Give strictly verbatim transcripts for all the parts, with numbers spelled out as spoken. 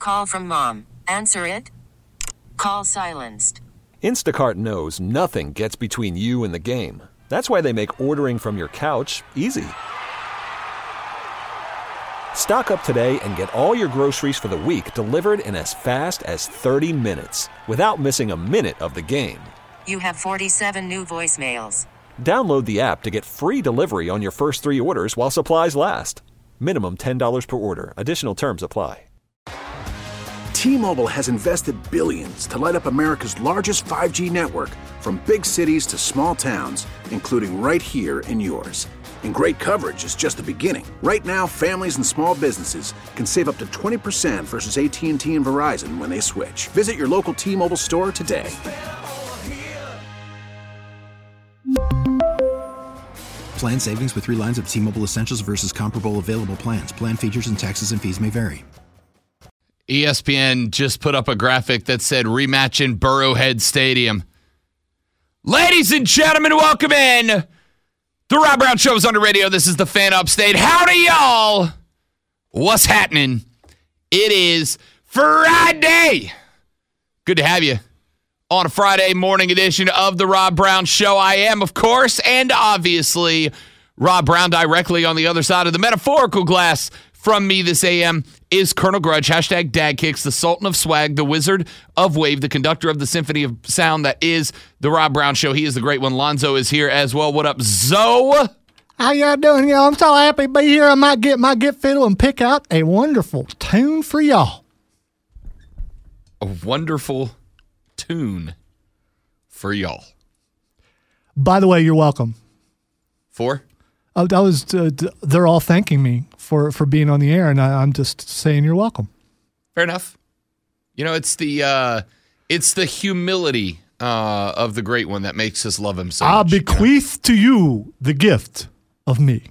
call from mom. Answer it. Call silenced. Instacart knows nothing gets between you and the game. That's why they make ordering from your couch easy. Stock up today and get all your groceries for the week delivered in as fast as thirty minutes without missing a minute of the game. You have forty-seven new voicemails. Download the app to get free delivery on your first three orders while supplies last. Minimum ten dollars per order. Additional terms apply. T-Mobile has invested billions to light up America's largest five G network, from big cities to small towns, including right here in yours. And great coverage is just the beginning. Right now, families and small businesses can save up to twenty percent versus A T and T and Verizon when they switch. Visit your local T-Mobile store today. Plan savings with three lines of T-Mobile Essentials versus comparable available plans. Plan features and taxes and fees may vary. E S P N just put up a graphic that said rematch in Burrowhead Stadium. Ladies and gentlemen, welcome in. The Rob Brown Show is on the radio. This is the Fan Upstate. Howdy, y'all. What's happening? It is Friday. Good to have you on a Friday morning edition of the Rob Brown Show. I am, of course, and obviously, Rob Brown. Directly on the other side of the metaphorical glass from me this A M is Colonel Grudge, hashtag Dad Kicks, the Sultan of Swag, the Wizard of Wave, the conductor of the Symphony of Sound that is the Rob Brown Show. He is the great one. Lonzo is here as well. What up, Zoe? How y'all doing, y'all? I'm so happy to be here. I might get my get fiddle and pick out a wonderful tune for y'all. A wonderful tune for y'all. By the way, you're welcome. For? Oh, that was uh, they're all thanking me for, for being on the air, and I, I'm just saying you're welcome. Fair enough. You know, it's the uh, it's the humility uh, of the great one that makes us love him so I much. I bequeath you know? to you the gift of me.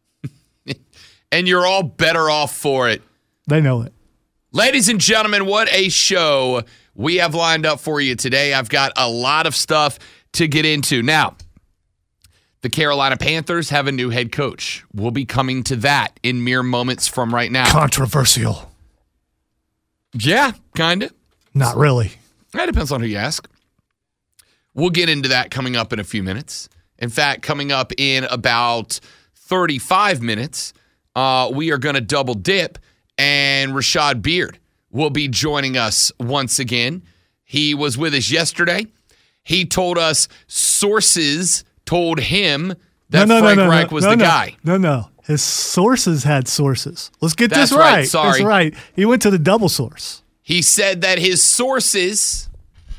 And you're all better off for it. They know it. Ladies and gentlemen, what a show we have lined up for you today. I've got a lot of stuff to get into. Now, the Carolina Panthers have a new head coach. We'll be coming to that in mere moments from right now. Controversial. Yeah, kind of. Not really. That depends on who you ask. We'll get into that coming up in a few minutes. In fact, coming up in about thirty-five minutes, uh, we are going to double dip, and Rashad Beard will be joining us once again. He was with us yesterday. He told us sources told him that no, no, Frank no, no, Reich no, was no, the no, guy. No, no. His sources had sources. Let's get That's this right. right. Sorry. That's right. He went to the double source. He said that his sources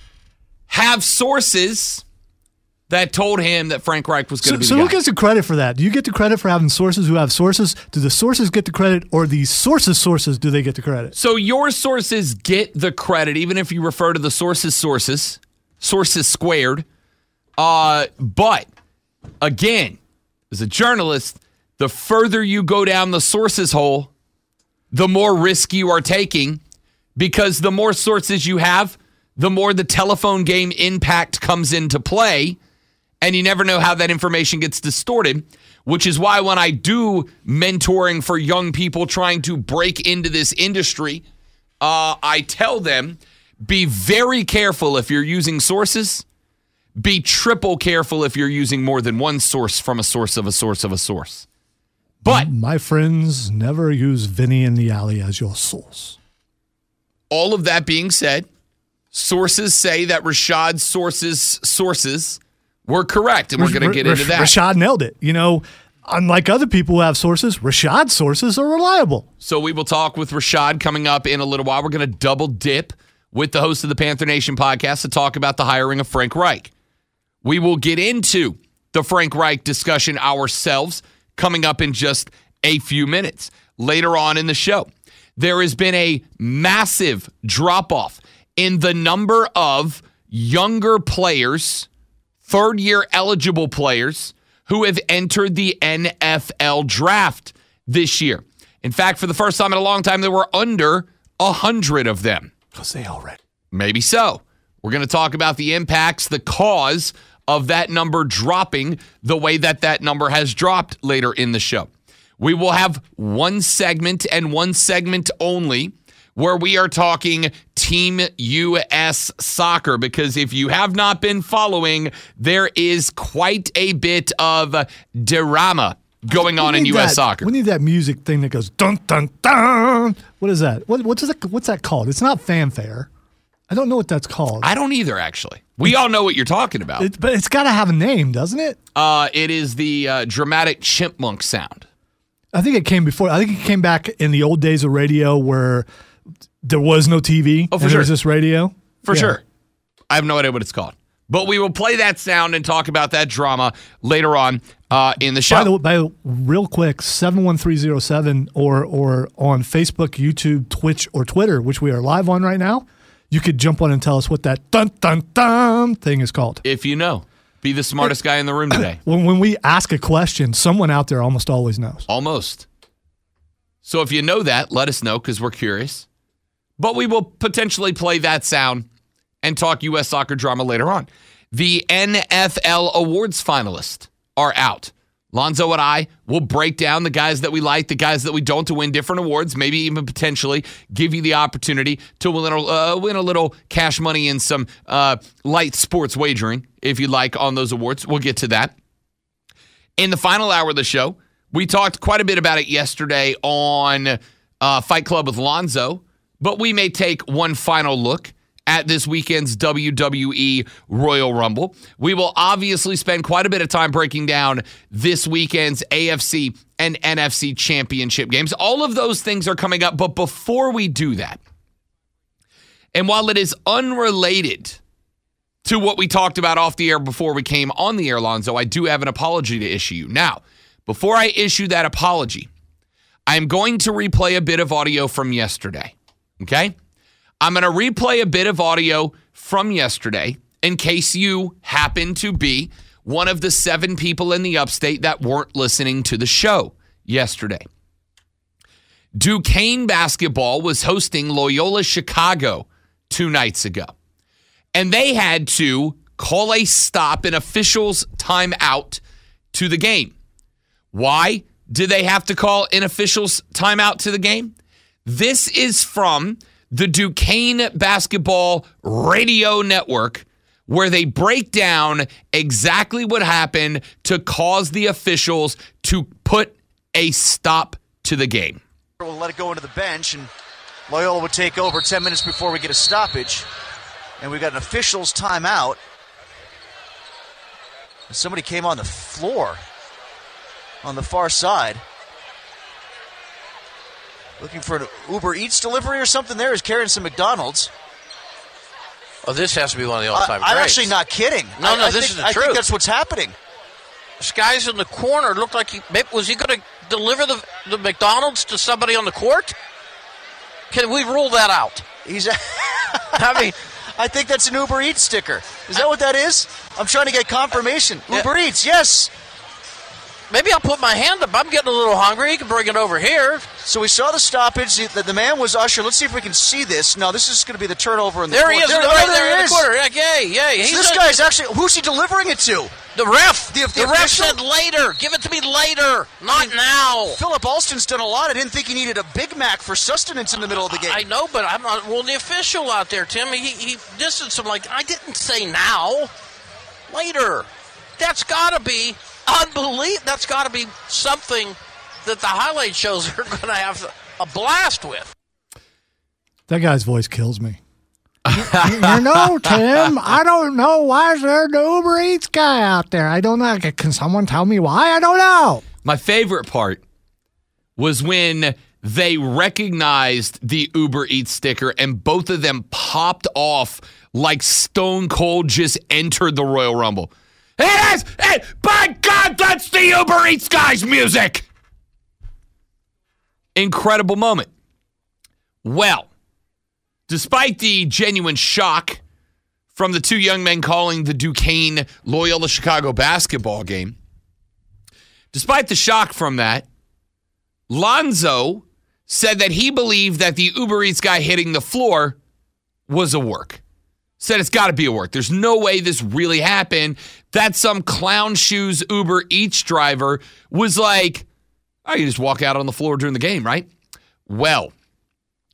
have sources that told him that Frank Reich was going to so, be so the who guy. gets the credit for that? Do you get the credit for having sources who have sources? Do the sources get the credit, or the sources' sources, do they get the credit? So your sources get the credit, even if you refer to the sources' sources, sources squared. Uh, but, again, as a journalist, the further you go down the sources hole, the more risk you are taking, because the more sources you have, the more the telephone game impact comes into play, and you never know how that information gets distorted, which is why when I do mentoring for young people trying to break into this industry, uh, I tell them, be very careful if you're using sources. Be triple careful if you're using more than one source from a source of a source of a source. But my friends, never use Vinny in the Alley as your source. All of that being said, sources say that Rashad's sources sources were correct, and we're going to get into that. Rashad nailed it. You know, unlike other people who have sources, Rashad's sources are reliable. So we will talk with Rashad coming up in a little while. We're going to double dip with the host of the Panther Nation podcast to talk about the hiring of Frank Reich. We will get into the Frank Reich discussion ourselves coming up in just a few minutes. Later on in the show, there has been a massive drop-off in the number of younger players, third-year eligible players, who have entered the N F L draft this year. In fact, for the first time in a long time, there were under one hundred of them. Because they all read. Maybe so. We're going to talk about the impacts, the cause of that number dropping the way that that number has dropped later in the show. We will have one segment and one segment only where we are talking Team U S Soccer, because if you have not been following, there is quite a bit of drama going on in U S that, Soccer. We need that music thing that goes dun dun dun. What is that? What, what's that? What's that called? It's not fanfare. I don't know what that's called. I don't either, actually. We all know what you're talking about. It, but it's got to have a name, doesn't it? Uh, it is the uh, dramatic chipmunk sound. I think it came before. I think it came back in the old days of radio where there was no T V. Oh, for and sure. There was this radio. For Yeah. sure. I have no idea what it's called. But we will play that sound and talk about that drama later on uh, in the show. By the way, by the, real quick, seven one three zero seven or or on Facebook, YouTube, Twitch, or Twitter, which we are live on right now, you could jump on and tell us what that dun dun dun thing is called. If you know, be the smartest guy in the room today. When when we ask a question, someone out there almost always knows. Almost. So if you know that, let us know because we're curious. But we will potentially play that sound and talk U S Soccer drama later on. The N F L awards finalists are out. Lonzo and I will break down the guys that we like, the guys that we don't, to win different awards, maybe even potentially give you the opportunity to win a, uh, win a little cash money and some uh, light sports wagering, if you like, on those awards. We'll get to that. In the final hour of the show, we talked quite a bit about it yesterday on uh, Fight Club with Lonzo, but we may take one final look at this weekend's W W E Royal Rumble. We will obviously spend quite a bit of time breaking down this weekend's A F C and N F C championship games. All of those things are coming up, but before we do that, and while it is unrelated to what we talked about off the air before we came on the air, Lonzo, I do have an apology to issue you. Now, before I issue that apology, I'm going to replay a bit of audio from yesterday, okay? I'm going to replay a bit of audio from yesterday in case you happen to be one of the seven people in the upstate that weren't listening to the show yesterday. Duquesne basketball was hosting Loyola Chicago two nights ago, and they had to call a stop, an official's timeout to the game. Why did they have to call an official's timeout to the game? This is from the Duquesne Basketball Radio Network, where they break down exactly what happened to cause the officials to put a stop to the game. We'll let it go into the bench, and Loyola would take over ten minutes before we get a stoppage. And we've got an official's timeout. And somebody came on the floor on the far side, looking for an Uber Eats delivery or something there. He's carrying some McDonald's. Oh, this has to be one of the all-time I, I'm greats. actually not kidding. No, I, no, I this think, is the I truth. think that's what's happening. This guy's in the corner. Looked like he was he going to deliver the, the McDonald's to somebody on the court? Can we rule that out? He's. I mean, I think that's an Uber Eats sticker. Is that what that is? I'm trying to get confirmation. Yeah. Uber Eats, yes. maybe I'll put my hand up. I'm getting a little hungry. You can bring it over here. So we saw the stoppage. The, the man was ushered. Let's see if we can see this. No, this is going to be the turnover in the There he corner. is, There, right oh, there he in the is. corner. Yeah, yay, yay. So He's this a- guy's actually, who's he delivering it to? The ref. The- the the ref official? said later. Give it to me later, not now. Philip Alston's done a lot. I didn't think he needed a Big Mac for sustenance in the middle of the game. I know, but I'm not. Well, the official out there, Tim, he, he distanced him like, I didn't say now. Later. That's got to be unbelievable. That's got to be something that the highlight shows are going to have a blast with. That guy's voice kills me. you know, Tim, I don't know. Why is there the Uber Eats guy out there? I don't know. Can someone tell me why? I don't know. My favorite part was when they recognized the Uber Eats sticker and both of them popped off like Stone Cold just entered the Royal Rumble. It is! It, by God, that's the Uber Eats guy's music! Incredible moment. Well, despite the genuine shock from the two young men calling the Duquesne Loyola Chicago basketball game, despite the shock from that, Lonzo said that he believed that the Uber Eats guy hitting the floor was a work. Said it's got to be a work. There's no way this really happened. That some clown shoes Uber Eats driver was like, oh, you just walk out on the floor during the game, right? Well,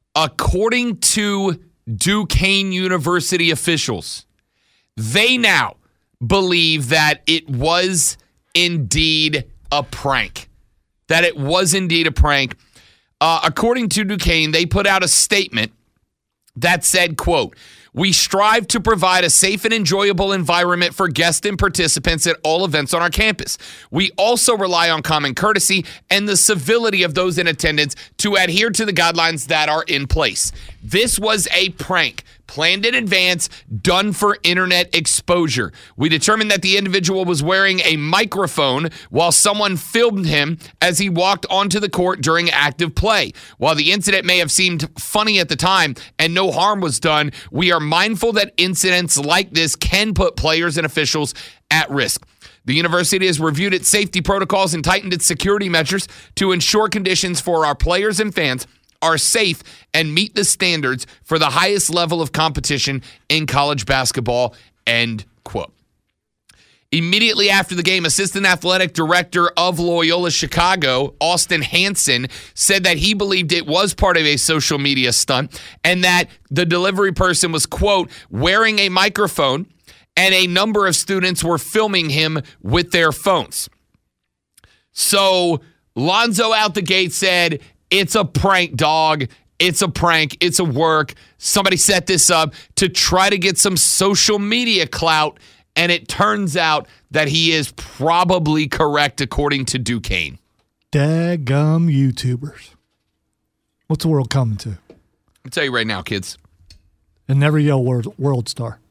according to Duquesne University officials, they now believe that it was indeed a prank. That it was indeed a prank. Uh, according to Duquesne, they put out a statement that said, quote, "We strive to provide a safe and enjoyable environment for guests and participants at all events on our campus. We also rely on common courtesy and the civility of those in attendance to adhere to the guidelines that are in place. This was a prank, planned in advance, done for internet exposure. We determined that the individual was wearing a microphone while someone filmed him as he walked onto the court during active play. While the incident may have seemed funny at the time and no harm was done, we are mindful that incidents like this can put players and officials at risk. The university has reviewed its safety protocols and tightened its security measures to ensure conditions for our players and fans are safe and meet the standards for the highest level of competition in college basketball," end quote. Immediately after the game, Assistant Athletic Director of Loyola Chicago, Austin Hansen, said that he believed it was part of a social media stunt and that the delivery person was, quote, "wearing a microphone and a number of students were filming him with their phones." So Lonzo out the gate said, "It's a prank, dog. It's a prank. It's a work. Somebody set this up to try to get some social media clout." And it turns out that he is probably correct, according to Duquesne. Daggum YouTubers. What's the world coming to? I'll tell you right now, kids. And never yell world, world star.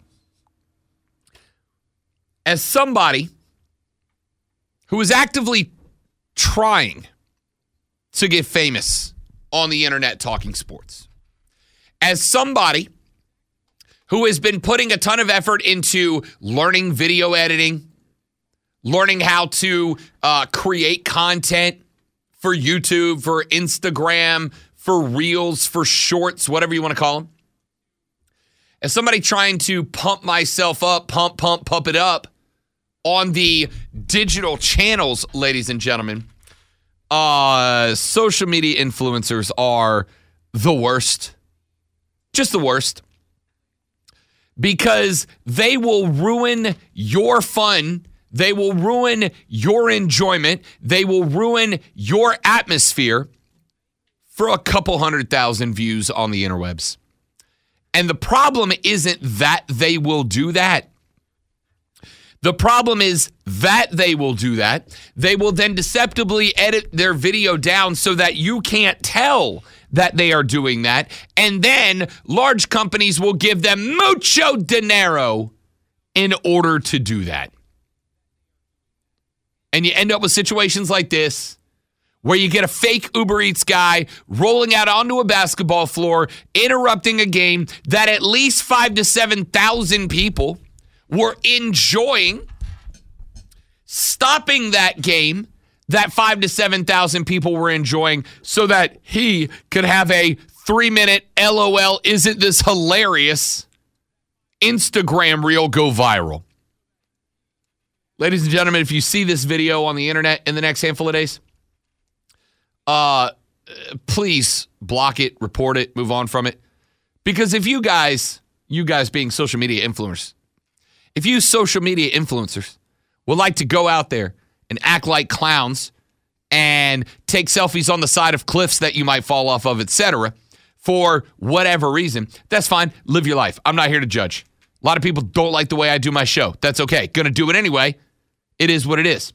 As somebody who is actively trying to get famous on the internet talking sports, as somebody who has been putting a ton of effort into learning video editing, learning how to uh, create content for YouTube, for Instagram, for Reels, for Shorts, whatever you want to call them. As somebody trying to pump myself up, pump, pump, pump it up on the digital channels, ladies and gentlemen, uh, social media influencers are the worst. Just the worst. Because they will ruin your fun. They will ruin your enjoyment. They will ruin your atmosphere for a couple hundred thousand views on the interwebs. And the problem isn't that they will do that. The problem is that they will do that. They will then deceptively edit their video down so that you can't tell that they are doing that. And then large companies will give them mucho dinero in order to do that. And you end up with situations like this, where you get a fake Uber Eats guy rolling out onto a basketball floor, interrupting a game that at least five to seven thousand people were enjoying, stopping that game that five to seven thousand people were enjoying so that he could have a three-minute LOL, isn't this hilarious, Instagram reel go viral. Ladies and gentlemen, if you see this video on the internet in the next handful of days, uh, please block it, report it, move on from it. Because if you guys, you guys being social media influencers, if you social media influencers would like to go out there and act like clowns and take selfies on the side of cliffs that you might fall off of, et cetera, for whatever reason, that's fine. Live your life. I'm not here to judge. A lot of people don't like the way I do my show. That's okay. Gonna do it anyway. It is what it is.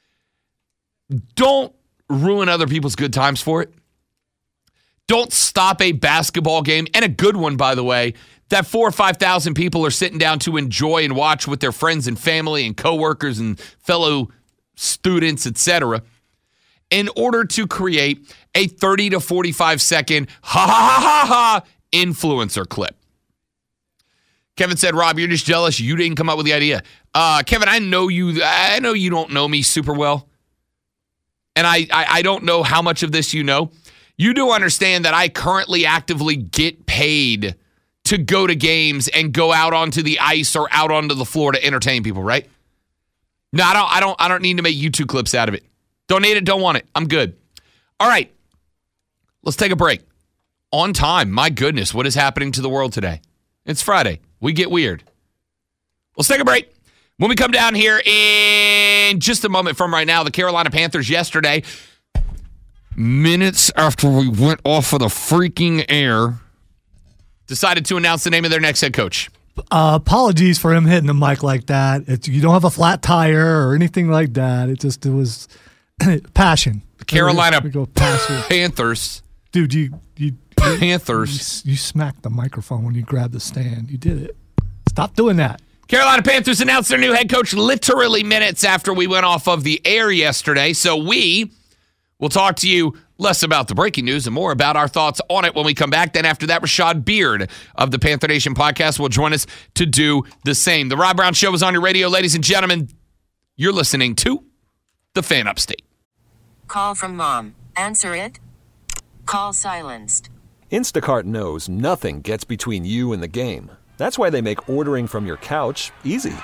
Don't ruin other people's good times for it. Don't stop a basketball game, and a good one, by the way, that four or five thousand people are sitting down to enjoy and watch with their friends and family and coworkers and fellow students, et cetera, in order to create a thirty to forty-five second ha ha ha ha ha influencer clip. Kevin said, Rob, you're just jealous. You didn't come up with the idea. Uh, Kevin, I know you. I know you don't know me super well, and I, I I don't know how much of this you know. You do understand that I currently actively get paid to go to games and go out onto the ice or out onto the floor to entertain people, right? No, I don't. I don't. I don't need to make YouTube clips out of it. Don't need it. Don't want it. I'm good. All right. Let's take a break. on time. My goodness, what is happening to the world today? It's Friday. We get weird. Let's take a break. When we come down here in just a moment from right now, the Carolina Panthers yesterday, minutes after we went off of the freaking air, decided to announce the name of their next head coach. Uh, apologies for him hitting the mic like that. It's, you don't have a flat tire or anything like that. It just, it was passion. The Carolina we go passion. Panthers. Dude, you, you, Panthers. You, you smacked the microphone when you grabbed the stand. You did it. Stop doing that. Carolina Panthers announced their new head coach literally minutes after we went off of the air yesterday. So we will talk to you less about the breaking news and more about our thoughts on it when we come back. Then after that, Rashad Beard of the Panther Nation podcast will join us to do the same. The Rob Brown Show is on your radio, ladies and gentlemen. You're listening to The Fan Upstate. Call from mom. Answer it. Call silenced. Instacart knows nothing gets between you and the game. That's why they make ordering from your couch easy.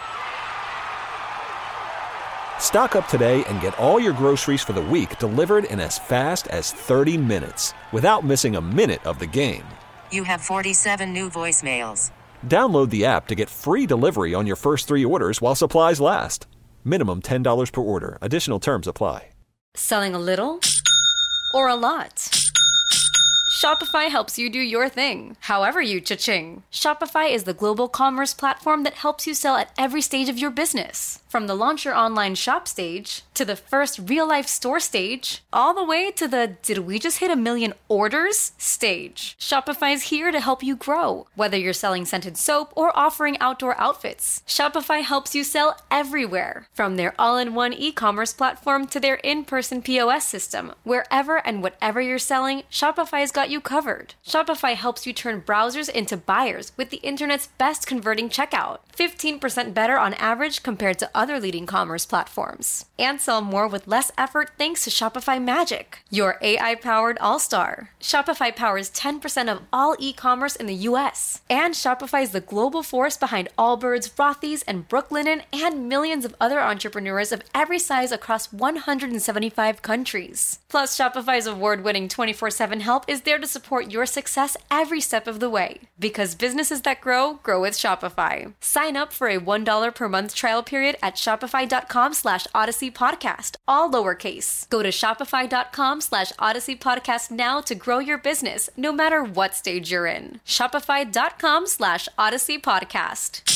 Stock up today and get all your groceries for the week delivered in as fast as thirty minutes without missing a minute of the game. You have forty-seven new voicemails. Download the app to get free delivery on your first three orders while supplies last. Minimum ten dollars per order. Additional terms apply. Selling a little or a lot? Shopify helps you do your thing, however you cha-ching. Shopify is the global commerce platform that helps you sell at every stage of your business. From the launch your online shop stage, to the first real-life store stage, all the way to the did we just hit a million orders stage. Shopify's here to help you grow. Whether you're selling scented soap or offering outdoor outfits, Shopify helps you sell everywhere. From their all-in-one e-commerce platform to their in-person P O S system, wherever and whatever you're selling, Shopify's got you covered. Shopify helps you turn browsers into buyers with the internet's best converting checkout. fifteen percent better on average compared to other leading commerce platforms. And sell more with less effort thanks to Shopify Magic, your A I-powered all-star. Shopify powers ten percent of all e-commerce in the U S. And Shopify is the global force behind Allbirds, Rothy's, and Brooklinen, and millions of other entrepreneurs of every size across one hundred seventy-five countries. Plus, Shopify's award-winning twenty-four seven help is there to support your success every step of the way. Because businesses that grow, grow with Shopify. Sign up for a one dollar per month trial period at shopify.com slash Odyssey Podcast, all lowercase. Go to shopify.com slash Odyssey Podcast now to grow your business, no matter what stage you're in. Shopify.com slash Odyssey Podcast.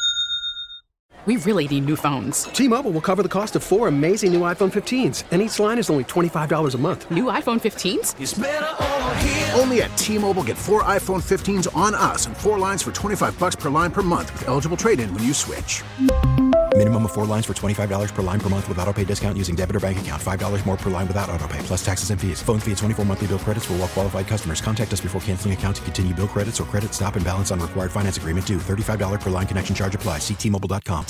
We really need new phones. T-Mobile will cover the cost of four amazing new iPhone fifteens, and each line is only twenty-five dollars a month. New iPhone fifteens? It's better over here. Only at T-Mobile, get four iPhone fifteens on us and four lines for twenty-five bucks per line per month with eligible trade-in when you switch. Minimum of four lines for twenty-five dollars per line per month with autopay discount using debit or bank account. five dollars more per line without autopay, plus taxes and fees. Phone fee at twenty-four monthly bill credits for well-qualified customers. Contact us before canceling account to continue bill credits or credit stop and balance on required finance agreement due. thirty-five dollars per line connection charge applies. See T Mobile dot com.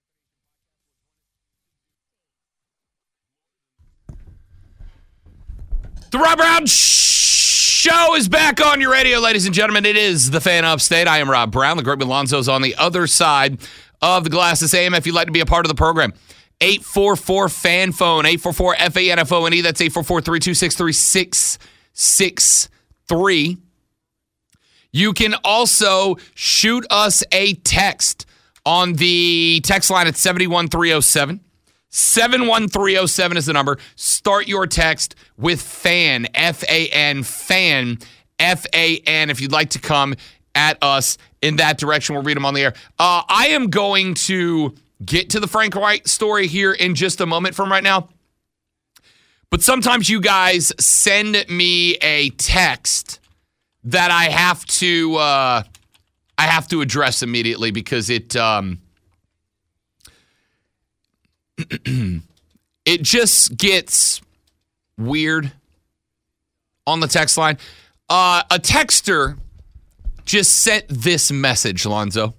The Rob Brown Show is back on your radio, ladies and gentlemen. It is the Fan Upstate. I am Rob Brown. The great Milonzo's on the other side of the glass. This A M if you'd like to be a part of the program. eight four four fan phone, eight four four F A N F O N E. That's eight four four, three two six, three six six three. You can also shoot us a text on the text line at seven one three oh seven. seven one three oh seven is the number. Start your text with FAN, F A N, FAN, F A N, if you'd like to come at us in that direction. We'll read them on the air. Uh, I am going to get to the Frank White story here in just a moment from right now. But sometimes you guys send me a text that I have to uh, I have to address immediately because it um, it just gets weird on the text line. Uh, a texter just sent this message, Lonzo.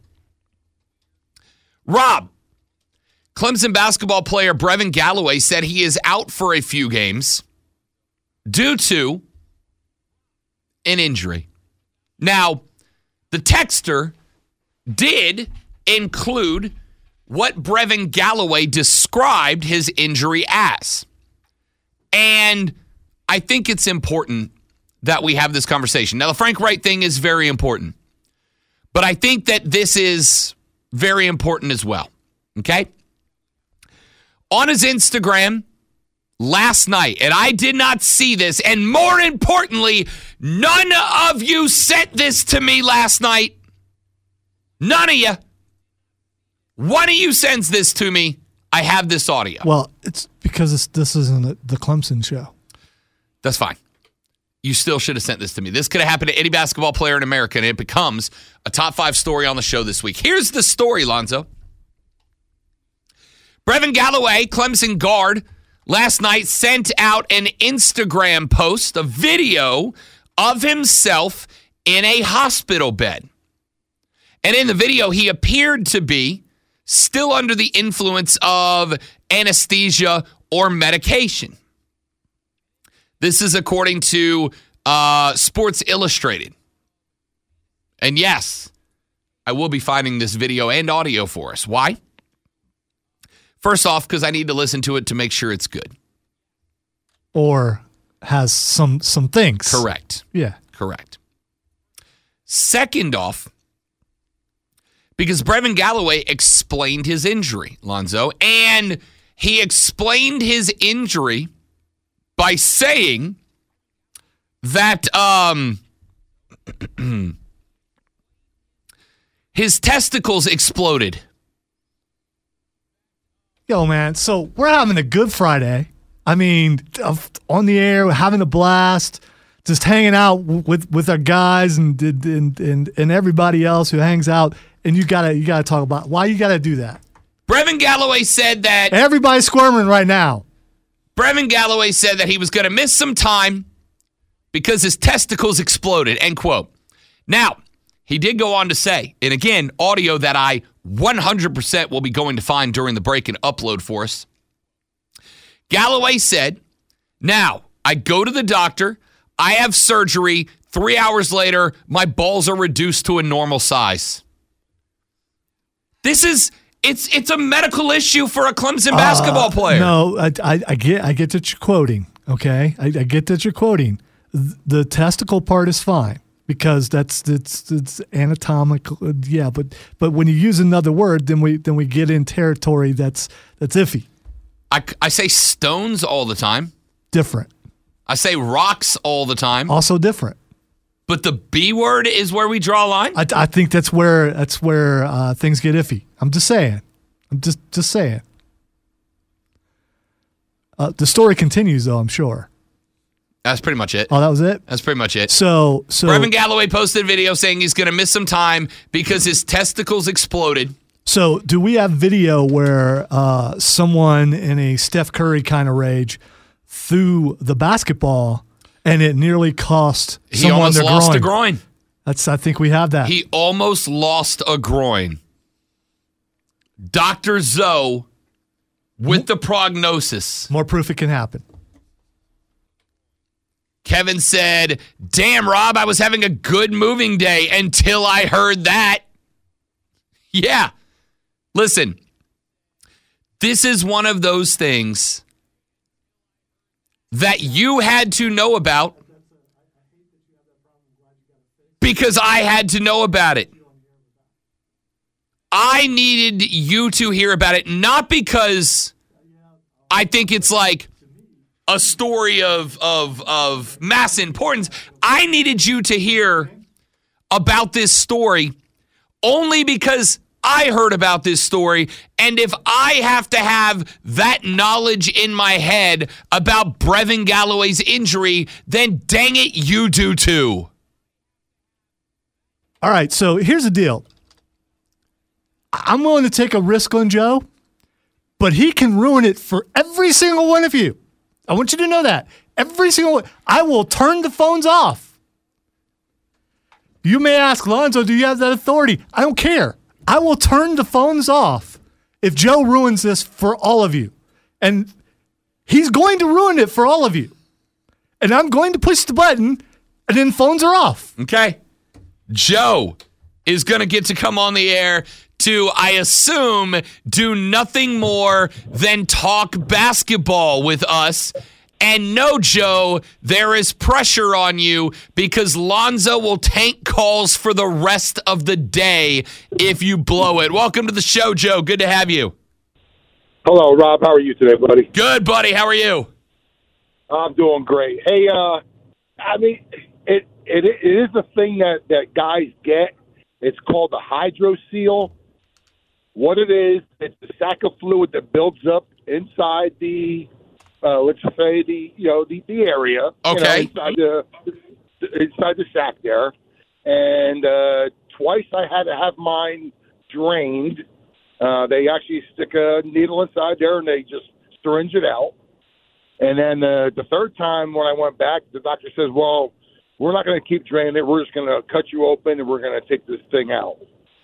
Rob, Clemson basketball player Brevin Galloway said he is out for a few games due to an injury. Now, the texter did include what Brevin Galloway described his injury as. And I think it's important that we have this conversation. Now, the Frank Wright thing is very important, but I think that this is very important as well, okay? On his Instagram last night, and I did not see this, and more importantly, none of you sent this to me last night. None of you. One of you sends this to me. I have this audio. Well, it's because it's, this isn't a, the Clemson show. That's fine. You still should have sent this to me. This could have happened to any basketball player in America, and it becomes a top five story on the show this week. Here's the story, Lonzo. Brevin Galloway, Clemson guard, last night sent out an Instagram post, a video of himself in a hospital bed. And in the video, he appeared to be still under the influence of anesthesia or medication. This is according to uh, Sports Illustrated. And yes, I will be finding this video and audio for us. Why? First off, because I need to listen to it to make sure it's good. Or has some some things. Correct. Yeah. Correct. Second off, because Brevin Galloway explained his injury, Lonzo, and he explained his injury by saying that um, his testicles exploded. Yo, man, so we're having a good Friday. I mean, on the air, we're having a blast, just hanging out with, with our guys and, and and and everybody else who hangs out. And you gotta you gotta talk about why you gotta do that. Brevin Galloway said that everybody's squirming right now. Brevin Galloway said that he was going to miss some time because his testicles exploded, end quote. Now, he did go on to say, and again, audio that I one hundred percent will be going to find during the break and upload for us. Galloway said, now, I go to the doctor, I have surgery, three hours later, my balls are reduced to a normal size. This is, it's it's a medical issue for a Clemson basketball uh, player. No, I, I, I get I get that you're quoting, okay? I, I get that you're quoting. The testicle part is fine because that's it's it's anatomical, yeah. But but when you use another word, then we then we get in territory that's that's iffy. I, I say stones all the time. Different. I say rocks all the time. Also different. But the B word is where we draw a line? I, I think that's where that's where uh, things get iffy. I'm just saying. I'm just just saying. Uh, the story continues, though, I'm sure. That's pretty much it. Oh, that was it? That's pretty much it. So, so Brevin Galloway posted a video saying he's going to miss some time because his testicles exploded. So, do we have video where uh, someone in a Steph Curry kind of rage threw the basketball and it nearly cost He someone almost their lost groin? a groin. That's. I think we have that. He almost lost a groin. Doctor Zoe with the prognosis. More proof it can happen. Kevin said, damn, Rob, I was having a good moving day until I heard that. Yeah. Listen, this is one of those things that you had to know about because I had to know about it. I needed you to hear about it, not because I think it's like a story of, of, of mass importance. I needed you to hear about this story only because I heard about this story, and if I have to have that knowledge in my head about Brevin Galloway's injury, then dang it, you do too. All right, so here's the deal. I'm willing to take a risk on Joe, but he can ruin it for every single one of you. I want you to know that. Every single one. I will turn the phones off. You may ask, Lonzo, do you have that authority? I don't care. I will turn the phones off if Joe ruins this for all of you. And he's going to ruin it for all of you. And I'm going to push the button, and then phones are off. Okay. Joe is going to get to come on the air to, I assume, do nothing more than talk basketball with us. And no, Joe, there is pressure on you because Lonzo will tank calls for the rest of the day if you blow it. Welcome to the show, Joe. Good to have you. Hello, Rob. How are you today, buddy? Good, buddy. How are you? I'm doing great. Hey, uh, I mean, it, it it is a thing that, that guys get. It's called the hydro seal. What it is, it's a sack of fluid that builds up inside the, uh, let's say the you know the, the area. Okay. You know, inside the inside the sack there, and uh, twice I had to have mine drained. Uh, they actually stick a needle inside there and they just syringe it out. And then uh, the third time when I went back, the doctor says, well, we're not going to keep draining it. We're just going to cut you open and we're going to take this thing out.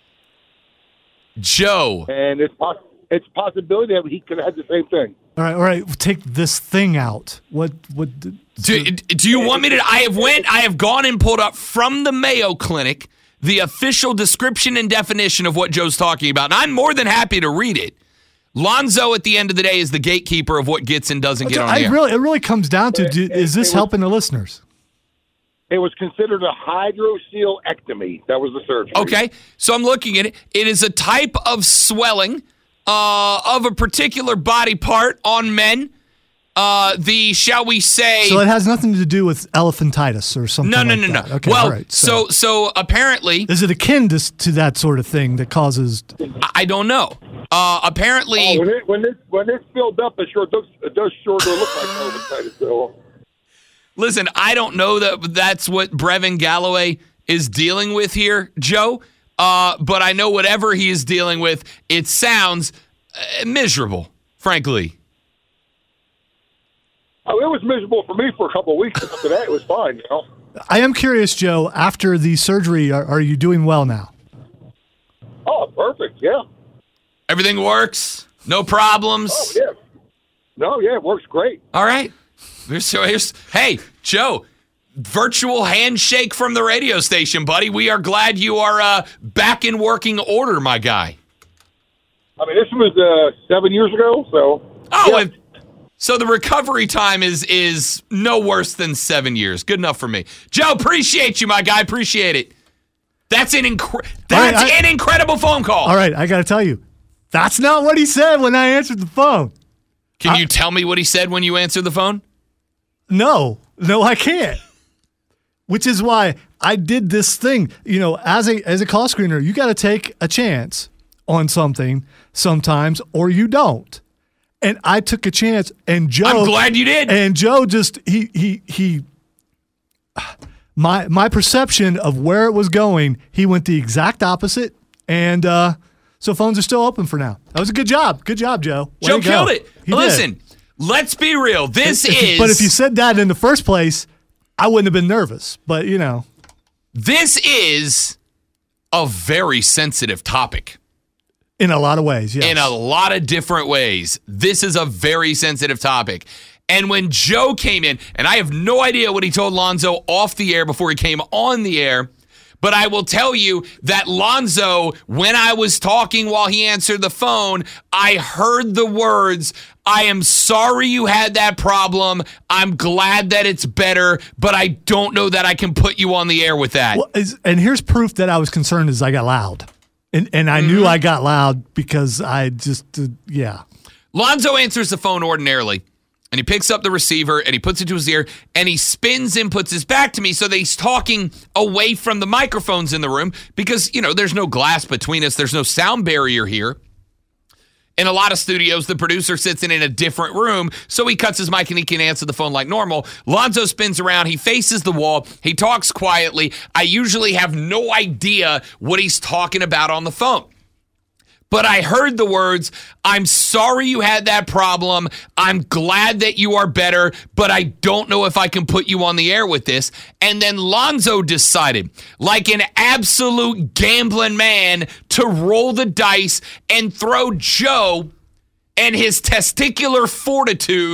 Joe. And it's, poss- it's a possibility that he could have had the same thing. All right, all right. Take this thing out. What? What? Do, do you want me to? I have went. I have gone and pulled up from the Mayo Clinic the official description and definition of what Joe's talking about, and I'm more than happy to read it. Lonzo, at the end of the day, is the gatekeeper of what gets and doesn't get on I the air. really, it really comes down to: do, It- is this it was- helping the listeners? It was considered a hydrosealectomy. That was the surgery. Okay, so I'm looking at it. It is a type of swelling uh, of a particular body part on men. Uh, the, shall we say... So it has nothing to do with elephantitis or something No, no, like no, that. no. Okay, well, all right. so, so apparently... Is it akin to, to that sort of thing that causes... I, I don't know. Uh, apparently... Oh, when, it, when, this, when it's filled up, it sure does, it does sure do look like elephantitis. So. Listen, I don't know that that's what Brevin Galloway is dealing with here, Joe, uh, but I know whatever he is dealing with, it sounds uh, miserable, frankly. Oh, it was miserable for me for a couple of weeks. After that, it was fine, you know. I am curious, Joe, after the surgery, are, are you doing well now? Oh, perfect, yeah. Everything works? No problems? Oh, yeah. No, yeah, it works great. All right. Here's, here's, hey, Joe, virtual handshake from the radio station, buddy. We are glad you are uh, back in working order, my guy. I mean, this was uh, seven years ago, so. Oh, yeah. and so the recovery time is is no worse than seven years. Good enough for me. Joe, appreciate you, my guy. Appreciate it. That's an incre- That's right, I- an incredible phone call. All right, I got to tell you, that's not what he said when I answered the phone. Can I- you tell me what he said when you answered the phone? No, no, I can't. Which is why I did this thing. You know, as a as a call screener, you got to take a chance on something sometimes, or you don't. And I took a chance, and Joe. I'm glad you did. And Joe just he he he. My my perception of where it was going, he went the exact opposite, and uh, so phones are still open for now. That was a good job. Good job, Joe. Way Joe to go. killed it. He Listen, did. let's be real. This If- is. But if you said that in the first place, I wouldn't have been nervous. But you know, this is a very sensitive topic. in a lot of ways, yes. In a lot of different ways. This is a very sensitive topic. And when Joe came in, and I have no idea what he told Lonzo off the air before he came on the air, but I will tell you that Lonzo, when I was talking while he answered the phone, I heard the words, I am sorry you had that problem. I'm glad that it's better, but I don't know that I can put you on the air with that. Well, is, and here's proof that I was concerned is I got loud. And and I mm-hmm. knew I got loud because I just, uh, yeah. Lonzo answers the phone ordinarily, and he picks up the receiver, and he puts it to his ear, and he spins and puts his back to me so that he's talking away from the microphones in the room because, you know, there's no glass between us. There's no sound barrier here. In a lot of studios, the producer sits in, in a different room, so he cuts his mic and he can answer the phone like normal. Lonzo spins around. He faces the wall. He talks quietly. I usually have no idea what he's talking about on the phone. But I heard the words, I'm sorry you had that problem. I'm glad that you are better, but I don't know if I can put you on the air with this. And then Lonzo decided, like an absolute gambling man, to roll the dice and throw Joe and his testicular fortitude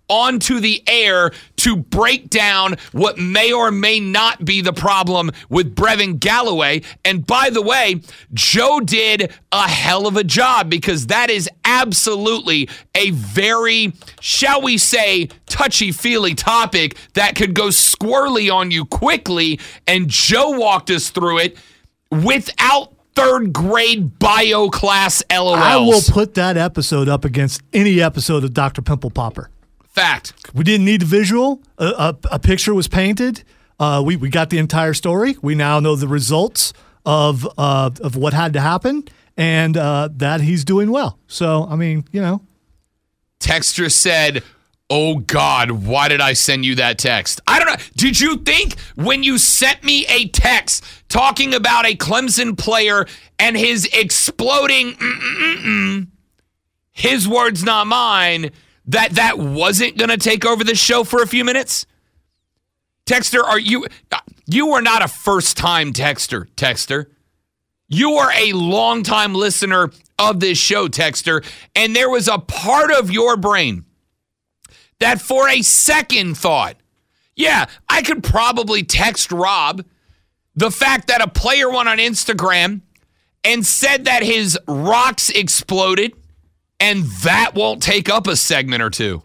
onto the air to break down what may or may not be the problem with Brevin Galloway. And by the way, Joe did a hell of a job because that is absolutely a very, shall we say, touchy-feely topic that could go squirrely on you quickly. And Joe walked us through it without third grade bio class L O Ls. I will put that episode up against any episode of Doctor Pimple Popper. Fact. We didn't need a visual. A, a, a picture was painted. Uh, we, we got the entire story. We now know the results of uh, of what had to happen, and uh, that he's doing well. So, I mean, you know. Texter said, oh, God, why did I send you that text? I don't know. Did you think when you sent me a text talking about a Clemson player and his exploding, mm-mm-mm, his words, not mine, that that wasn't going to take over the show for a few minutes? Texter, are you you are not a first-time texter, Texter. You are a long-time listener of this show, Texter, and there was a part of your brain that for a second thought, yeah, I could probably text Rob the fact that a player went on Instagram and said that his rocks exploded, and that won't take up a segment or two.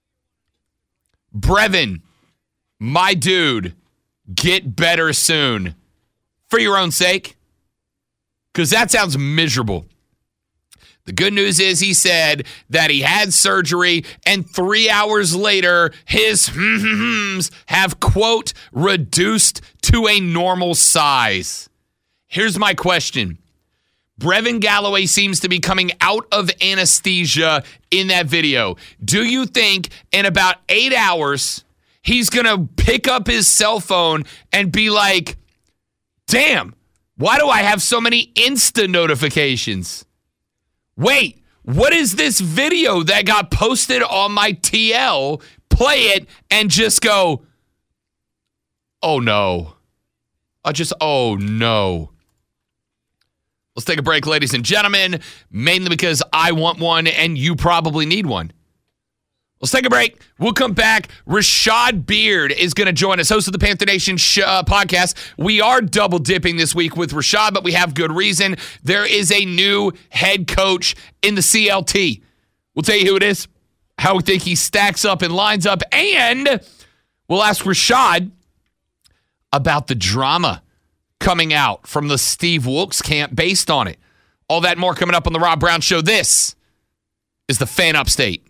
Brevin, my dude, get better soon. For your own sake. Because that sounds miserable. The good news is he said that he had surgery, and three hours later, his hmm-hmm-hms have, quote, reduced to a normal size. Here's my question. Brevin Galloway seems to be coming out of anesthesia in that video. Do you think in about eight hours, he's going to pick up his cell phone and be like, damn, why do I have so many Insta notifications? Wait, what is this video that got posted on my T L? Play it and just go, oh no. I just, oh no. Let's take a break, ladies and gentlemen, mainly because I want one and you probably need one. Let's take a break. We'll come back. Rashad Beard is going to join us, host of the Panther Nation sh- uh, podcast. We are double dipping this week with Rashad, but we have good reason. There is a new head coach in the C L T. We'll tell you who it is, how we think he stacks up and lines up, and we'll ask Rashad about the drama coming out from the Steve Wilks camp based on it. All that and more coming up on the Rob Brown Show. This is the Fan Upstate.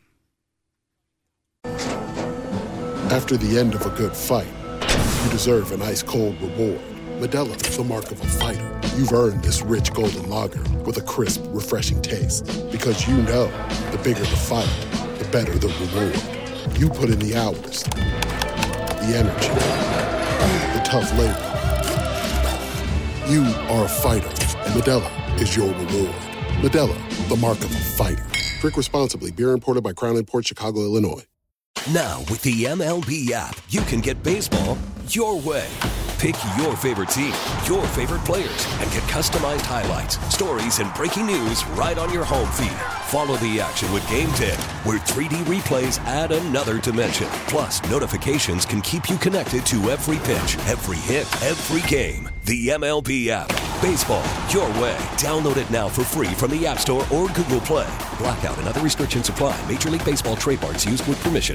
After the end of a good fight, you deserve an ice-cold reward. Modelo is the mark of a fighter. You've earned this rich golden lager with a crisp, refreshing taste. Because you know, the bigger the fight, the better the reward. You put in the hours, the energy, the tough labor. You are a fighter, and Modelo is your reward. Modelo, the mark of a fighter. Drink responsibly. Beer imported by Crown Imports, Chicago, Illinois. Now, with the M L B app, you can get baseball your way. Pick your favorite team, your favorite players, and get customized highlights, stories, and breaking news right on your home feed. Follow the action with Game ten, where three D replays add another dimension. Plus, notifications can keep you connected to every pitch, every hit, every game. The M L B app. Baseball your way. Download it now for free from the App Store or Google Play. Blackout and other restrictions apply. Major League Baseball trademarks used with permission.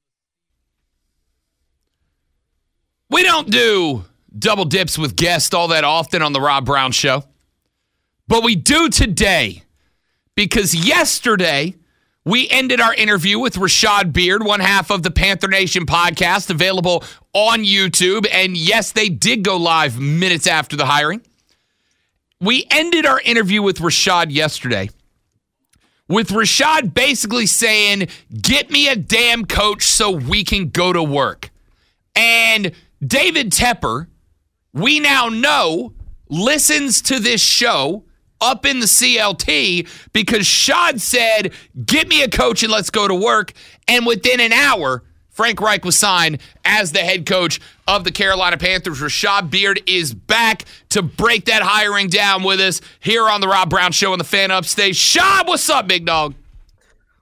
We don't do double dips with guests all that often on the Rob Brown Show. But we do today because yesterday we ended our interview with Rashad Beard, one half of the Panther Nation podcast, available on YouTube. And yes, they did go live minutes after the hiring. We ended our interview with Rashad yesterday with Rashad basically saying, get me a damn coach so we can go to work. And David Tepper, we now know, listens to this show up in the C L T because Shad said, get me a coach and let's go to work. And within an hour, Frank Reich was signed as the head coach of the Carolina Panthers. Rashad Beard is back to break that hiring down with us here on the Rob Brown Show on the Fan Upstate. Shad, what's up, big dog?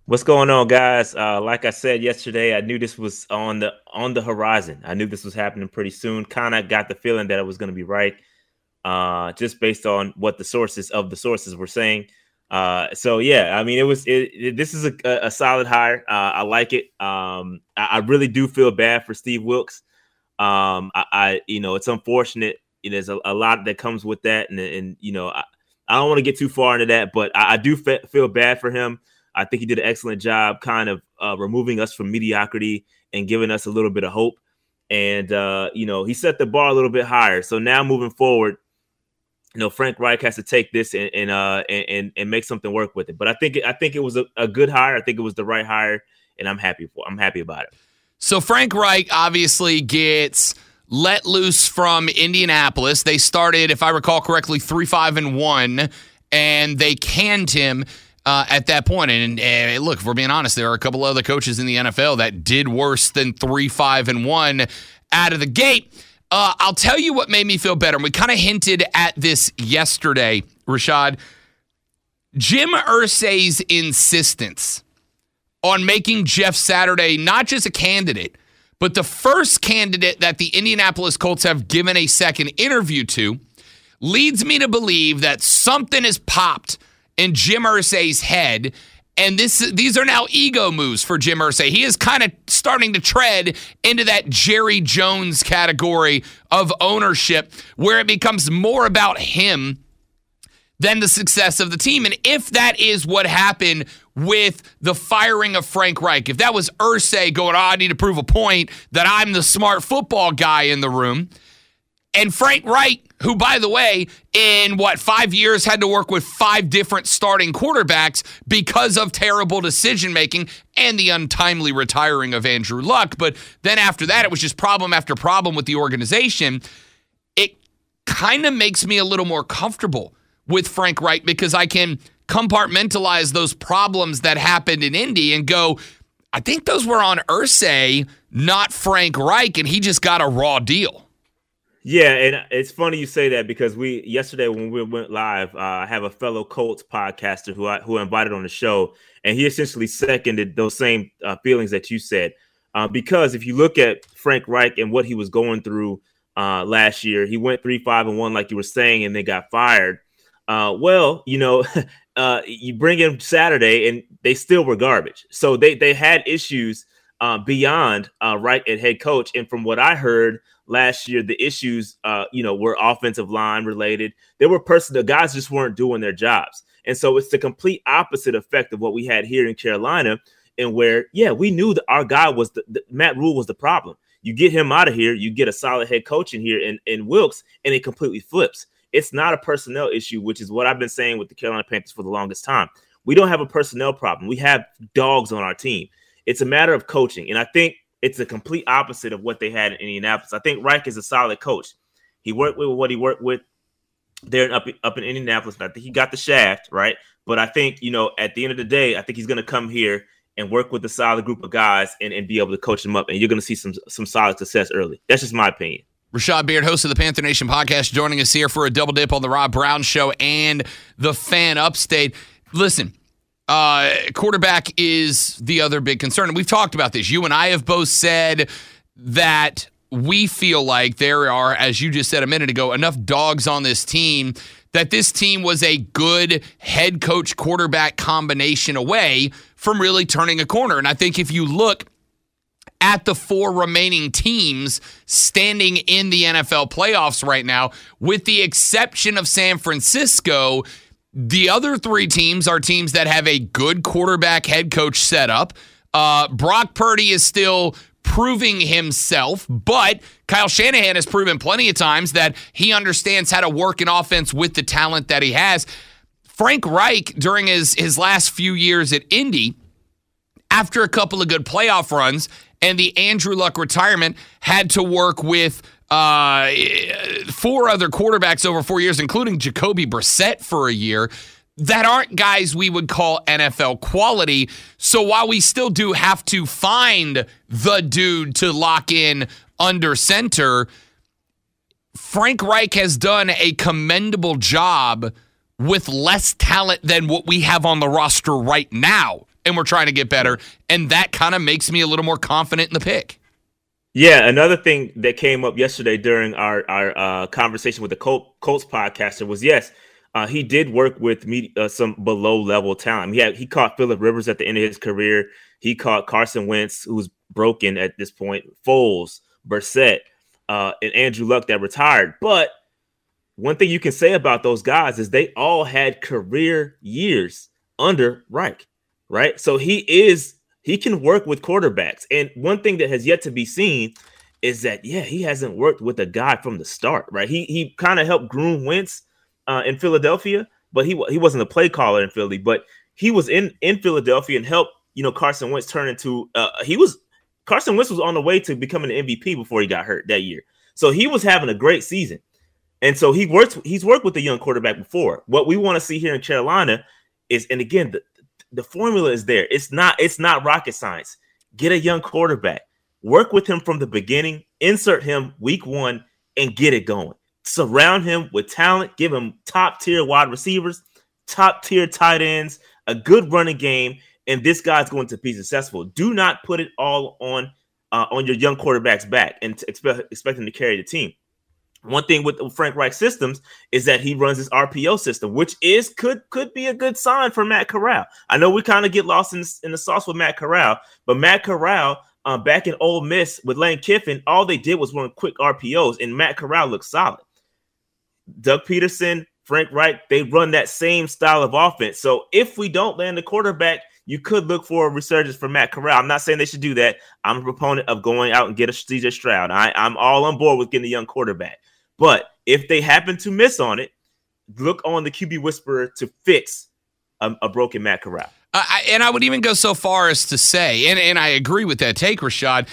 What's going on, guys? Uh, like I said yesterday, I knew this was on the on the horizon. I knew this was happening pretty soon. Kind of got the feeling that it was going to be right, uh, just based on what the sources of the sources were saying. Uh, so yeah, I mean, it was. It, it, this is a, a solid hire. Uh, I like it. Um, I, I really do feel bad for Steve Wilks. Um, I, I you know, it's unfortunate. There's a, a lot that comes with that, and and you know, I, I don't want to get too far into that, but I, I do fe- feel bad for him. I think he did an excellent job kind of uh, removing us from mediocrity and giving us a little bit of hope. And, uh, you know, he set the bar a little bit higher. So now moving forward, you know, Frank Reich has to take this and and uh, and, and make something work with it. But I think I think it was a, a good hire. I think it was the right hire, and I'm happy for I'm happy about it. So Frank Reich obviously gets let loose from Indianapolis. They started, if I recall correctly, three five and one, and they canned him Uh, at that point. And uh, look, if we're being honest, there are a couple other coaches in the N F L that did worse than three five and one out of the gate. Uh, I'll tell you what made me feel better. And we kind of hinted at this yesterday, Rashad. Jim Irsay's insistence on making Jeff Saturday not just a candidate, but the first candidate that the Indianapolis Colts have given a second interview to leads me to believe that something has popped in Jim Irsay's head, and this these are now ego moves for Jim Irsay. He is kind of starting to tread into that Jerry Jones category of ownership where it becomes more about him than the success of the team. And if that is what happened with the firing of Frank Reich, if that was Irsay going, oh, I need to prove a point that I'm the smart football guy in the room, and Frank Reich, who, by the way, in what, five years had to work with five different starting quarterbacks because of terrible decision-making and the untimely retiring of Andrew Luck. But then after that, it was just problem after problem with the organization. It kind of makes me a little more comfortable with Frank Reich because I can compartmentalize those problems that happened in Indy and go, I think those were on Irsay, not Frank Reich, and he just got a raw deal. Yeah, and it's funny you say that because we yesterday when we went live, uh, I have a fellow Colts podcaster who I who I invited on the show, and he essentially seconded those same uh, feelings that you said. Uh, because if you look at Frank Reich and what he was going through uh, last year, he went three five and one, like you were saying, and they got fired. Uh, well, you know, uh, you bring in Saturday, and they still were garbage. So they they had issues uh, beyond uh, Reich at head coach, and from what I heard last year, the issues, uh, you know, were offensive line related. There were person, the guys just weren't doing their jobs. And so it's the complete opposite effect of what we had here in Carolina, and where, yeah, we knew that our guy was the, the Matt Rule was the problem. You get him out of here, you get a solid head coach in here in, in Wilks, and it completely flips. It's not a personnel issue, which is what I've been saying with the Carolina Panthers for the longest time. We don't have a personnel problem. We have dogs on our team. It's a matter of coaching. And I think it's the complete opposite of what they had in Indianapolis. I think Reich is a solid coach. He worked with what he worked with there up, up in Indianapolis. And I think he got the shaft, right? But I think, you know, at the end of the day, I think he's going to come here and work with a solid group of guys and, and be able to coach them up. And you're going to see some some solid success early. That's just my opinion. Rashad Beard, host of the Panther Nation podcast, joining us here for a double dip on the Rob Brown Show and the Fan Upstate. Listen, Uh, quarterback is the other big concern. And we've talked about this. You and I have both said that we feel like there are, as you just said a minute ago, enough dogs on this team that this team was a good head coach quarterback combination away from really turning a corner. And I think if you look at the four remaining teams standing in the N F L playoffs right now, with the exception of San Francisco, the other three teams are teams that have a good quarterback head coach setup. Uh, Brock Purdy is still proving himself, but Kyle Shanahan has proven plenty of times that he understands how to work an offense with the talent that he has. Frank Reich, during his, his last few years at Indy, after a couple of good playoff runs and the Andrew Luck retirement, had to work with Uh, four other quarterbacks over four years, including Jacoby Brissett for a year, that aren't guys we would call N F L quality. So while we still do have to find the dude to lock in under center, Frank Reich has done a commendable job with less talent than what we have on the roster right now and we're trying to get better. And that kind of makes me a little more confident in the pick. Yeah, another thing that came up yesterday during our, our uh, conversation with the Col- Colts podcaster was, yes, uh, he did work with me, uh, some below-level talent. He had, he caught Phillip Rivers at the end of his career. He caught Carson Wentz, who's broken at this point, Foles, Brissett, uh, and Andrew Luck that retired. But one thing you can say about those guys is they all had career years under Reich, right? So he is he can work with quarterbacks. And one thing that has yet to be seen is that, yeah, he hasn't worked with a guy from the start, right? He he kind of helped groom Wentz uh, in Philadelphia, but he he wasn't a play caller in Philly. But he was in in Philadelphia and helped, you know, Carson Wentz turn into uh, he was Carson Wentz was on the way to becoming an M V P before he got hurt that year. So he was having a great season. And so he works, he's worked with a young quarterback before. What we want to see here in Carolina is, and again, the, the formula is there. It's not, it's not rocket science. Get a young quarterback, work with him from the beginning, insert him week one, and get it going. Surround him with talent, give him top tier wide receivers, top tier tight ends, a good running game, and this guy's going to be successful. Do not put it all on uh, on your young quarterback's back and to expect, expect him to carry the team. One thing with Frank Reich systems is that he runs his R P O system, which is could could be a good sign for Matt Corral. I know we kind of get lost in, in the sauce with Matt Corral, but Matt Corral uh, back in Ole Miss with Lane Kiffin, all they did was run quick R P Os, and Matt Corral looked solid. Doug Peterson, Frank Reich, they run that same style of offense. So if we don't land a quarterback, you could look for a resurgence for Matt Corral. I'm not saying they should do that. I'm a proponent of going out and get a C J Stroud. I, I'm all on board with getting a young quarterback. But if they happen to miss on it, look on the Q B Whisperer to fix a, a broken Matt Corral. Uh, I, and I would even go so far as to say, and, and I agree with that take, Rashad,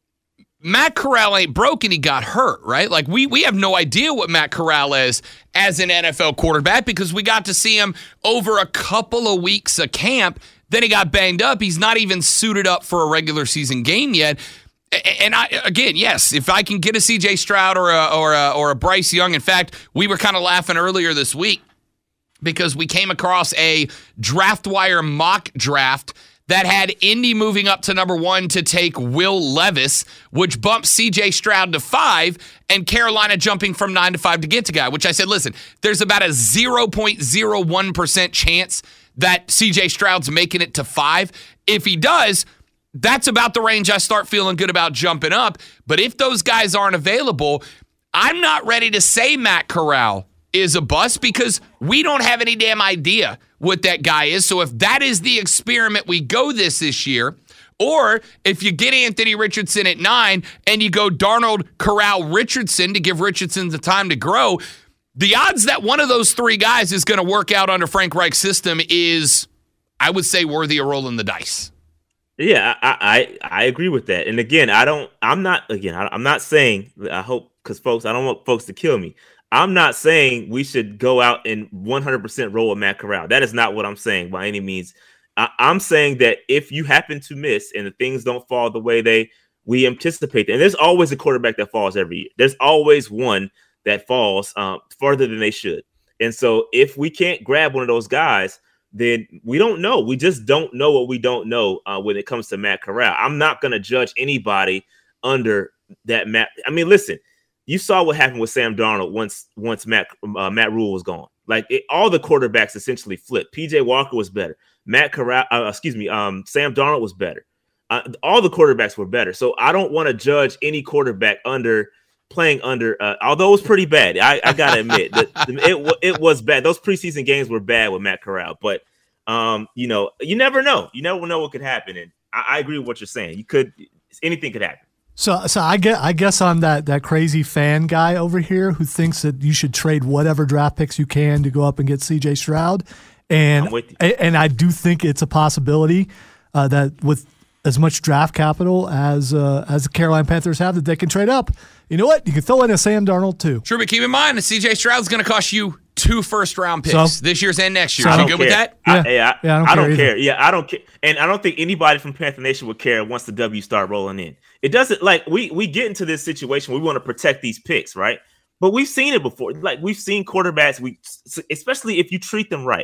Matt Corral ain't broken. He got hurt, right? Like, we we have no idea what Matt Corral is as an N F L quarterback because we got to see him over a couple of weeks of camp. Then he got banged up. He's not even suited up for a regular season game yet. And I, again, yes, if I can get a C J Stroud or a, or a, or a Bryce Young. In fact, we were kind of laughing earlier this week because we came across a DraftWire mock draft that had Indy moving up to number one to take Will Levis, which bumps C J Stroud to five, and Carolina jumping from nine to five to get to guy, which I said, listen, there's about a zero point zero one percent chance that C J Stroud's making it to five. If he does, that's about the range I start feeling good about jumping up. But if those guys aren't available, I'm not ready to say Matt Corral is a bust because we don't have any damn idea what that guy is. So if that is the experiment we go this this year, or if you get Anthony Richardson at nine and you go Darnold, Corral, Richardson to give Richardson the time to grow, the odds that one of those three guys is going to work out under Frank Reich's system is, I would say, worthy of rolling the dice. Yeah, I, I I agree with that. And again, I don't, I'm not, again, I, I'm not saying, I hope, because folks, I don't want folks to kill me. I'm not saying we should go out and one hundred percent roll with Matt Corral. That is not what I'm saying by any means. I, I'm saying that if you happen to miss and the things don't fall the way they we anticipate, and there's always a quarterback that falls every year. There's always one that falls um, farther than they should. And so if we can't grab one of those guys, then we don't know. We just don't know what we don't know uh, when it comes to Matt Corral. I'm not going to judge anybody under that Matt. I mean, listen, you saw what happened with Sam Darnold once once Matt uh, Matt Rule was gone. Like it, all the quarterbacks essentially flipped. P J Walker was better. Matt Corral, uh, excuse me, um, Sam Darnold was better. Uh, all the quarterbacks were better. So I don't want to judge any quarterback under playing under, uh, although it was pretty bad. I, I gotta admit that it it was bad. Those preseason games were bad with Matt Corral, but um, you know, you never know. You never know what could happen, and I, I agree with what you're saying. You could, anything could happen. So, so I get, I guess I'm that that crazy fan guy over here who thinks that you should trade whatever draft picks you can to go up and get C J Stroud, and and I do think it's a possibility uh, that with as much draft capital as uh, as the Carolina Panthers have, that they can trade up. You know what? You can throw in a Sam Darnold too. Sure, but keep in mind that C J Stroud is going to cost you two first round picks so, this year's and next year. So Are you good care. with that? I, yeah, yeah, I, yeah, I don't, I care, don't care. Yeah, I don't care. And I don't think anybody from Panther Nation would care once the W start rolling in. It doesn't, like, we we get into this situation where we want to protect these picks, right? But we've seen it before. Like, we've seen quarterbacks, we especially if you treat them right.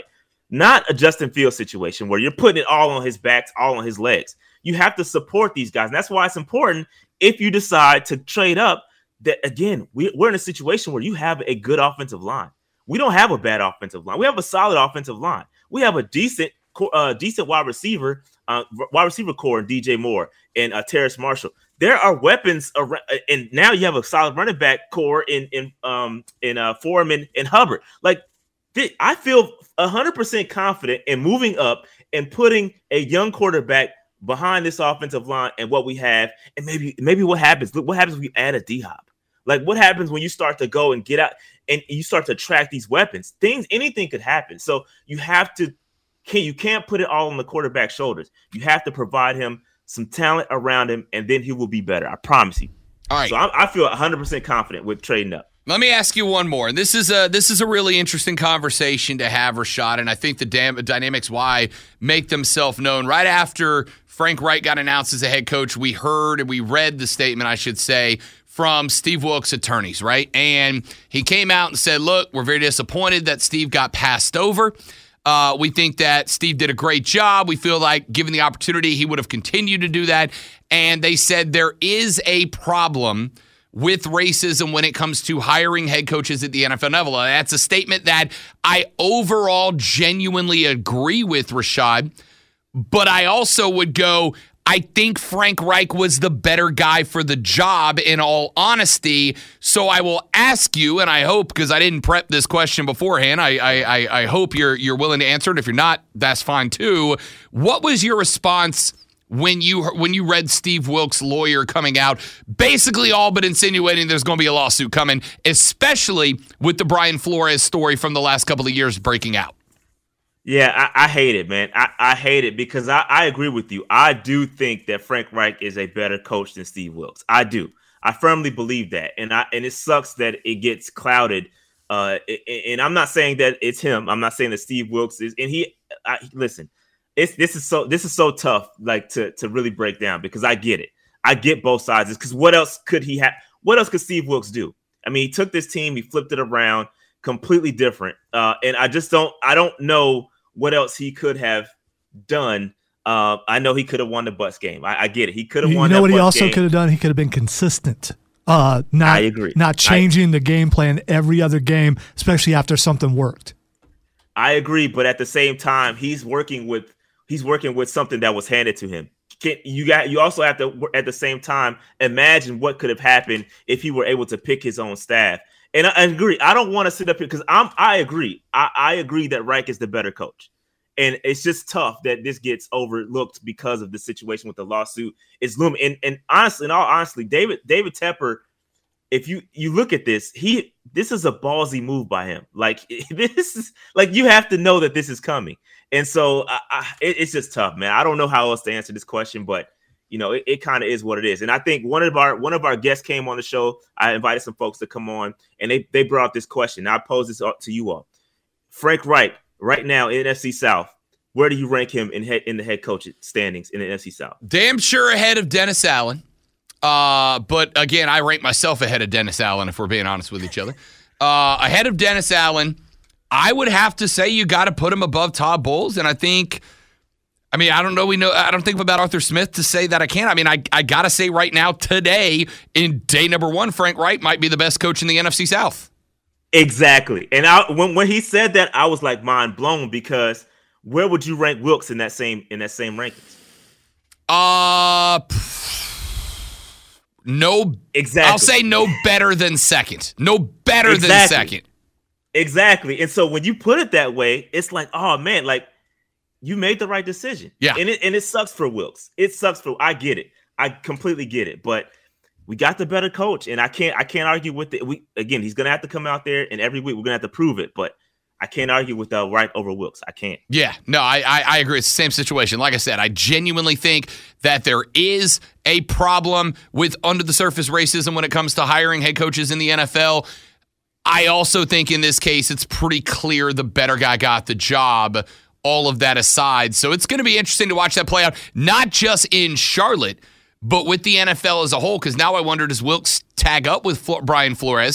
not a Justin Fields situation where you're putting it all on his backs, all on his legs. You have to support these guys. And that's why it's important if you decide to trade up that, again, we, we're in a situation where you have a good offensive line. We don't have a bad offensive line. We have a solid offensive line. We have a decent uh, decent wide receiver, uh, wide receiver core in D J Moore and uh, Terrace Marshall. There are weapons around, and now you have a solid running back core in in um in uh, Foreman and Hubbard. Like, I feel one hundred percent confident in moving up and putting a young quarterback behind this offensive line and what we have, and maybe maybe what happens? What happens when you add a D-Hop? Like, what happens when you start to go and get out and you start to attract these weapons? Things, anything could happen. So you have to, can you can't put it all on the quarterback's shoulders. You have to provide him some talent around him, and then he will be better. I promise you. All right. So I, I feel one hundred percent confident with trading up. Let me ask you one more. And this is a this is a really interesting conversation to have, Rashad, and I think the dam- dynamics why make themselves known. Right after Frank Reich got announced as a head coach, we heard and we read the statement, I should say, from Steve Wilks' attorneys, right? And he came out and said, look, we're very disappointed that Steve got passed over. Uh, we think that Steve did a great job. We feel like given the opportunity, he would have continued to do that. And they said there is a problem with racism when it comes to hiring head coaches at the N F L level. That's a statement that I overall genuinely agree with, Rashad. But I also would go, I think Frank Reich was the better guy for the job, in all honesty. So I will ask you, and I hope, because I didn't prep this question beforehand, I, I, I hope you're you're willing to answer it. If you're not, that's fine too. What was your response when you when you read Steve Wilks' lawyer coming out, basically all but insinuating there's going to be a lawsuit coming, especially with the Brian Flores story from the last couple of years breaking out? Yeah, I, I hate it, man. I, I hate it because I, I agree with you. I do think that Frank Reich is a better coach than Steve Wilks. I do. I firmly believe that. And I and it sucks that it gets clouded. Uh, and I'm not saying that it's him. I'm not saying that Steve Wilks is. And he, I, listen, it's this is so this is so tough, like to to really break down, because I get it. I get both sides. Because what else could he have? What else could Steve Wilks do? I mean, he took this team, he flipped it around, completely different. Uh, and I just don't. I don't know what else he could have done. Uh, I know he could have won the Bucs game. I, I get it. He could have you won. You know that what Bucs he also game. could have done? He could have been consistent. Uh, not, I agree. Not changing I, the game plan every other game, especially after something worked. I agree, but at the same time, he's working with he's working with something that was handed to him. Can, you got you also have to at the same time imagine what could have happened if he were able to pick his own staff. And I, I agree. I don't want to sit up here because I'm. I agree. I, I agree that Reich is the better coach, and it's just tough that this gets overlooked because of the situation with the lawsuit. It's looming. And and honestly, in all honesty, David David Tepper, if you you look at this, he this is a ballsy move by him. Like this is like you have to know that this is coming, and so I, I, it, it's just tough, man. I don't know how else to answer this question, but. You know, it, it kind of is what it is. And I think one of our one of our guests came on the show. I invited some folks to come on, and they, they brought up this question. Now, I pose this to you all. Frank Reich, right now in N F C South, where do you rank him in head, in the head coach standings in the N F C South? Damn sure ahead of Dennis Allen. Uh, but, again, I rank myself ahead of Dennis Allen, if we're being honest with each other. Uh, ahead of Dennis Allen, I would have to say you got to put him above Todd Bowles, and I think – I mean, I don't know. We know. I don't think about Arthur Smith to say that I can. I mean, I I gotta say right now, today in day number one, Frank Reich might be the best coach in the N F C South. Exactly. And I, when when he said that, I was like mind blown because where would you rank Wilks in that same in that same rankings? Uh, no. Exactly. I'll say no better than second. No better exactly. than second. Exactly. And so when you put it that way, it's like, oh man, like. You made the right decision. Yeah. And it and it sucks for Wilks. It sucks for I get it. I completely get it. But we got the better coach. And I can't I can't argue with it. We again, he's gonna have to come out there and every week we're gonna have to prove it. But I can't argue with uh, Reich over Wilks. I can't. Yeah, no, I, I I agree. It's the same situation. Like I said, I genuinely think that there is a problem with under the surface racism when it comes to hiring head coaches in the N F L. I also think in this case it's pretty clear the better guy got the job. All of that aside. So it's going to be interesting to watch that play out, not just in Charlotte, but with the N F L as a whole, because now I wonder, does Wilks tag up with Flo- Brian Flores?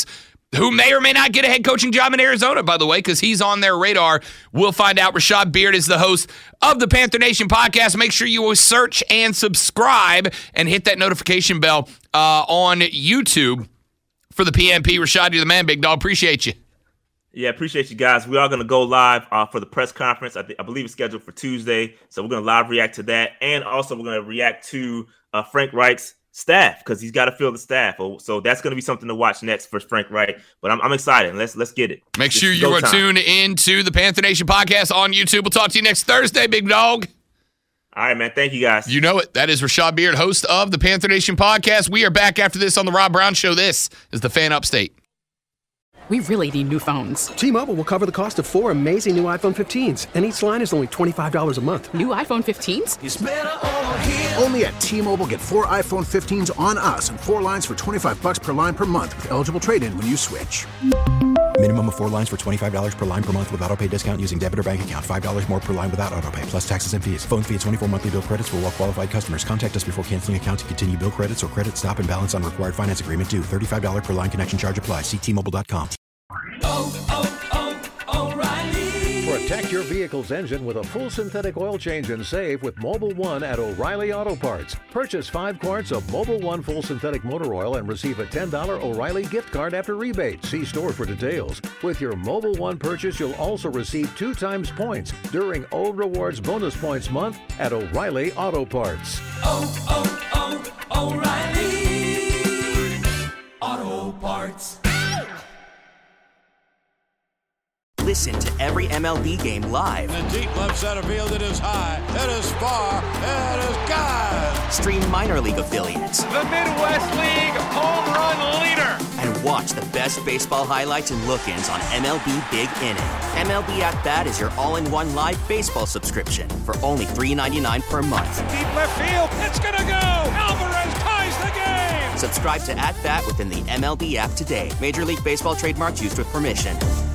who may or may not get a head coaching job in Arizona, by the way, because he's on their radar. We'll find out. Rashad Beard is the host of the Panther Nation podcast. Make sure you will search and subscribe and hit that notification bell uh, on YouTube for the P M P. Rashad, you're the man, big dog. Appreciate you. Yeah, appreciate you guys. We are going to go live uh, for the press conference. I, th- I believe it's scheduled for Tuesday. So we're going to live react to that. And also we're going to react to uh, Frank Reich's staff because he's got to fill the staff. So that's going to be something to watch next for Frank Reich. But I'm, I'm excited. Let's let's get it. Make it's sure you are tuned into the Panther Nation podcast on YouTube. We'll talk to you next Thursday, big dog. All right, man. Thank you, guys. You know it. That is Rashad Beard, host of the Panther Nation podcast. We are back after this on the Rob Brown Show. This is the Fan Upstate. We really need new phones. T-Mobile will cover the cost of four amazing new iPhone fifteens, and each line is only twenty-five dollars a month. New iPhone fifteens? It's better over here. Only at T-Mobile, get four iPhone fifteens on us and four lines for twenty-five bucks per line per month with eligible trade-in when you switch. Minimum of four lines for twenty-five dollars per line per month with autopay discount using debit or bank account. five dollars more per line without autopay, plus taxes and fees. Phone fee at twenty-four monthly bill credits for well-qualified customers. Contact us before canceling account to continue bill credits or credit stop and balance on required finance agreement due. thirty-five dollars per line connection charge applies. See T Mobile dot com. Oh, oh, oh, O'Reilly. Protect your vehicle's engine with a full synthetic oil change and save with Mobile One at O'Reilly Auto Parts. Purchase five quarts of Mobile One full synthetic motor oil and receive a ten dollars O'Reilly gift card after rebate. See store for details. With your Mobile One purchase, you'll also receive two times points during O Rewards Bonus Points Month at O'Reilly Auto Parts. Oh, oh, oh, O'Reilly Auto Parts. Listen to every M L B game live. In the deep left center field, it is high, it is far, it is gone. Stream minor league affiliates. The Midwest League home run leader. And watch the best baseball highlights and look-ins on M L B Big Inning. M L B At Bat is your all-in-one live baseball subscription for only three dollars and ninety-nine cents per month. Deep left field, it's gonna go. Alvarez ties the game. Subscribe to At Bat within the M L B app today. Major League Baseball trademarks used with permission.